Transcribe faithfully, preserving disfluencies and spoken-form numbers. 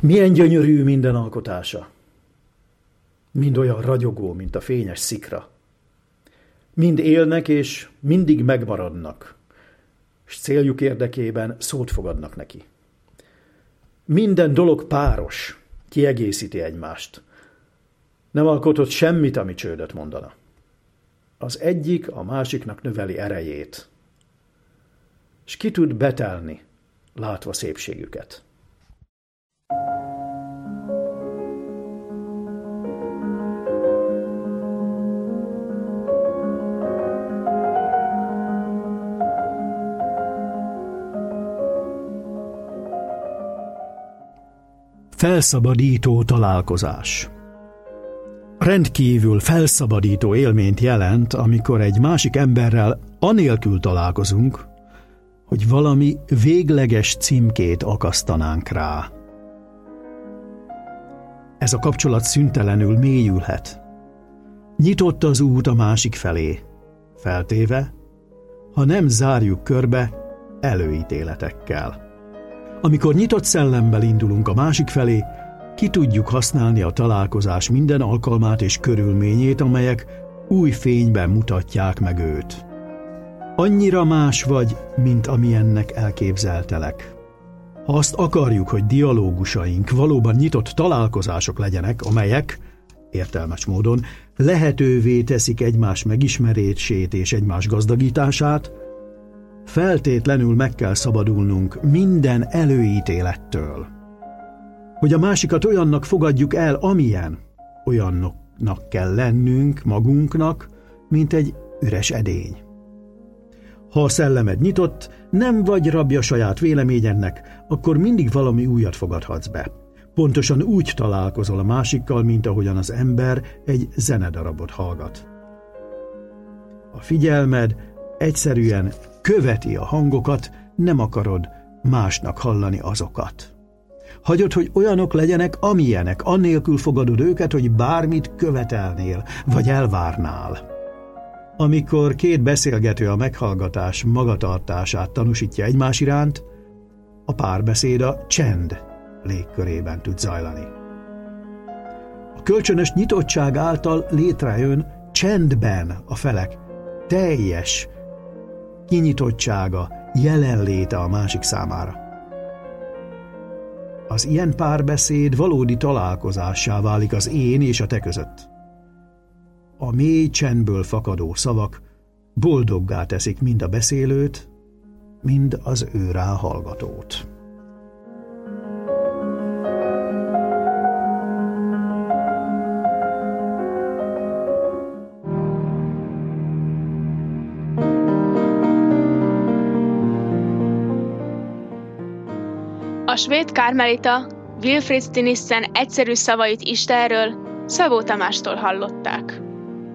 Milyen gyönyörű minden alkotása. Mind olyan ragyogó, mint a fényes szikra. Mind élnek és mindig megmaradnak, s céljuk érdekében szót fogadnak neki. Minden dolog páros, kiegészíti egymást. Nem alkotott semmit, ami csődöt mondana. Az egyik a másiknak növeli erejét, s ki tud betelni, látva szépségüket. Felszabadító találkozás. Rendkívül felszabadító élményt jelent, amikor egy másik emberrel anélkül találkozunk, hogy valami végleges címkét akasztanánk rá. Ez a kapcsolat szüntelenül mélyülhet. Nyitott az út a másik felé, feltéve, ha nem zárjuk körbe előítéletekkel. Amikor nyitott szellemmel indulunk a másik felé, ki tudjuk használni a találkozás minden alkalmát és körülményét, amelyek új fényben mutatják meg őt. Annyira más vagy, mint amilyennek elképzeltelek. Ha azt akarjuk, hogy dialógusaink valóban nyitott találkozások legyenek, amelyek, értelmes módon, lehetővé teszik egymás megismerését és egymás gazdagítását, feltétlenül meg kell szabadulnunk minden előítélettől. Hogy a másikat olyannak fogadjuk el, amilyen, olyannak kell lennünk magunknak, mint egy üres edény. Ha a szellemed nyitott, nem vagy rabja saját véleményednek, akkor mindig valami újat fogadhatsz be. Pontosan úgy találkozol a másikkal, mint ahogyan az ember egy zenedarabot hallgat. A figyelmed egyszerűen követi a hangokat, nem akarod másnak hallani azokat. Hagyod, hogy olyanok legyenek, amilyenek, annélkül fogadod őket, hogy bármit követelnél, vagy elvárnál. Amikor két beszélgető a meghallgatás magatartását tanúsítja egymás iránt, a párbeszéd a csend légkörében tud zajlani. A kölcsönös nyitottság által létrejön csendben a felek teljes kinyitottsága, jelenléte a másik számára. Az ilyen párbeszéd valódi találkozássá válik az én és a te között. A mély csendből fakadó szavak boldoggá teszik mind a beszélőt, mind az ő rá hallgatót. A svéd kármelita Wilfrid Stinissen egyszerű szavait Istenről Szabó Tamástól hallották.